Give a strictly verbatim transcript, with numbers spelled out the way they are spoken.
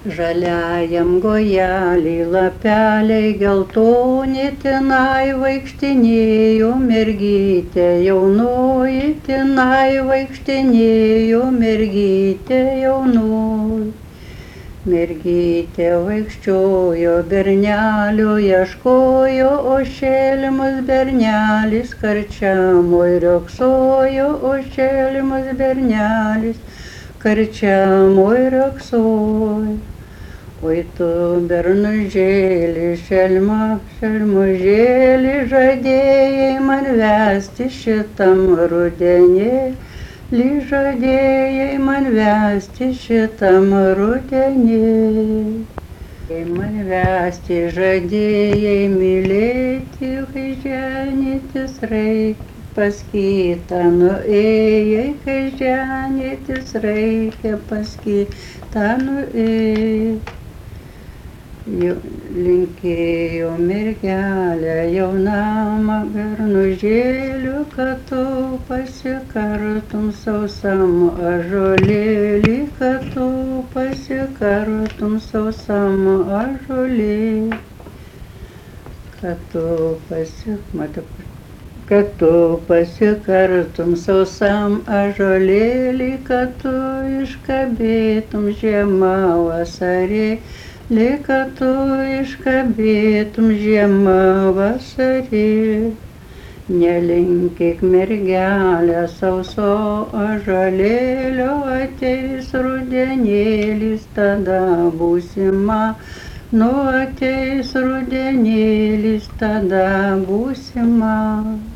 Žaliajam gojelį lapeliai geltoni tenai vaikštinėjo mergytė jaunoji, tenai vaikštinėjo mergytė jaunoji. Mergytė vaikščiojo, bernelio ieškojo, o šelmas bernelis karčiamoj riogsojo, o šelmas bernelis karčiamoj riogsojo. Oi tu bernužėli, šelma, šelmužėli, žadėjai man vesti šitam rudenėlį, žadėjai man vesti šitam rudenėlį. Man vesti žadėjai mylėti, kai ženytis reikia, pas kitą nuėjai, kai ženytis reikia, pas kitą nuėjai. Linkėjo mergelė jaunam bernužėliu, kad tu pasikartum sausam ąžuolėlį, kad tu pasikartum sausam ąžuolėlį, kad tu pasikartum, kad tu pasikartum sausam ąžuolėlį, kad tu iškabėtum žiemą vasarėlį, kad tu iškabėtum žiemą vasarėlį. Nelinkėk mergelė sauso ąžuolėlio, ateis rudenėlis, tada būsima, nu ateis rudenėlis, tada būsima.